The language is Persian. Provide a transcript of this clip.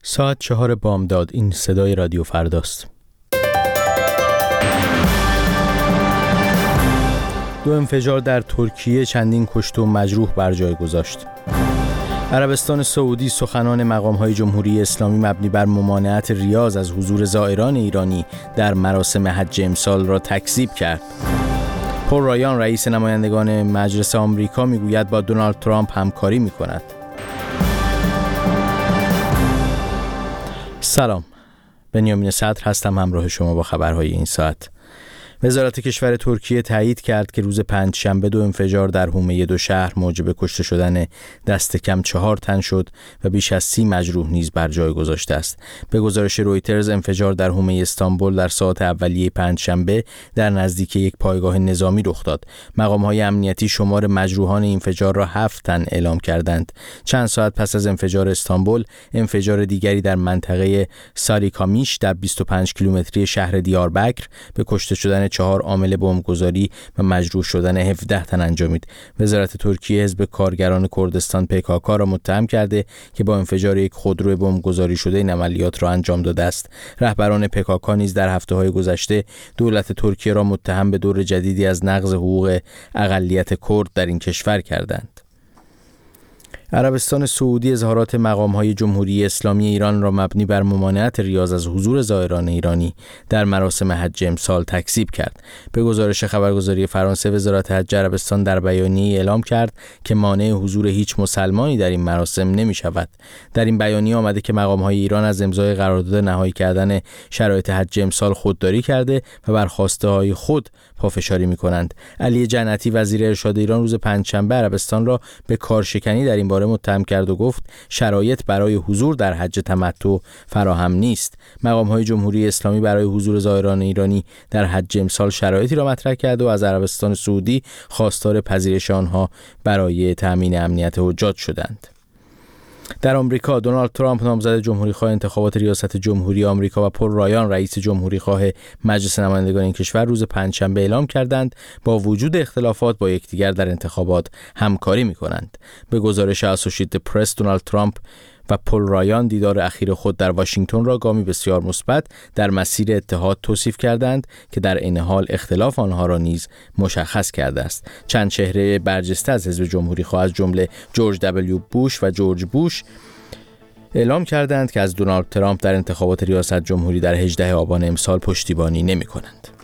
ساعت 4 بامداد. این صدای رادیو فرداست. 2 انفجار در ترکیه چندین کشته و مجروح بر جای گذاشت. عربستان سعودی سخنان مقام‌های جمهوری اسلامی مبنی بر ممانعت ریاض از حضور زائران ایرانی در مراسم حج امسال را تکذیب کرد. پل رایان رئیس نمایندگان مجلس آمریکا میگوید با دونالد ترامپ همکاری می‌کند. سلام، بنیامین صدر هستم، همراه شما با خبرهای این ساعت. وزارت کشور ترکیه تایید کرد که روز پنجشنبه 2 انفجار در حومه 2 شهر موجب کشته شدن دست کم 4 تن شد و بیش از 30 مجروح نیز بر جای گذاشته است. به گزارش رویترز، انفجار در حومه استانبول در ساعات اولیه پنجشنبه در نزدیکی یک پایگاه نظامی رخ داد. مقام‌های امنیتی شمار مجروحان این انفجار را 7 تن اعلام کردند. چند ساعت پس از انفجار استانبول، انفجار دیگری در منطقه ساریکامیش در 25 کیلومتری شهر دیاربکر به کشته شدن 4 عامل بمبگذاری و مجروح شدن 17 تن انجامید. وزارت ترکیه حزب کارگران کردستان PKK را متهم کرده که با انفجار یک خودرو بمبگذاری شده این عملیات را انجام داده است. رهبران PKK نیز در هفته‌های گذشته دولت ترکیه را متهم به دور جدیدی از نقض حقوق اقلیت کرد در این کشور کردند. عربستان سعودی اظهارات مقام‌های جمهوری اسلامی ایران را مبنی بر ممانعت ریاض از حضور زائران ایرانی در مراسم حج امسال تکذیب کرد. به گزارش خبرگزاری فرانسه، وزارت حج عربستان در بیانیه‌ای اعلام کرد که مانع حضور هیچ مسلمانی در این مراسم نمی‌شود. در این بیانیه آمده که مقام‌های ایران از امضای قرارداد نهایی کردن شرایط حج امسال خودداری کرده و بر خواسته‌های خود پافشاری می‌کنند. علی جنتی وزیر ارشاد ایران روز پنجشنبه عربستان را به کارشکنی در این باره متهم کرد و گفت شرایط برای حضور در حج تمتع فراهم نیست. مقام‌های جمهوری اسلامی برای حضور زائران ایرانی در حج امسال شرایطی را مطرح کرد و از عربستان سعودی خواستار پذیرش آنها برای تامین امنیت حجاج شدند. در آمریکا، دونالد ترامپ نامزد جمهوری‌خواه انتخابات ریاست جمهوری آمریکا و پل رایان رئیس جمهوری‌خواه مجلس نمایندگان این کشور روز پنجشنبه اعلام کردند با وجود اختلافات با یکدیگر در انتخابات همکاری می‌کنند. به گزارش اسوسییتد پرس، دونالد ترامپ و پل رایان دیدار اخیر خود در واشنگتن را گامی بسیار مثبت در مسیر اتحاد توصیف کردند که در عین حال اختلاف آنها را نیز مشخص کرده است. چند چهره برجسته از حزب جمهوری‌خواه از جمله جورج دبلیو بوش و جورج بوش اعلام کردند که از دونالد ترامپ در انتخابات ریاست جمهوری در 18 آبان امسال پشتیبانی نمی‌کنند.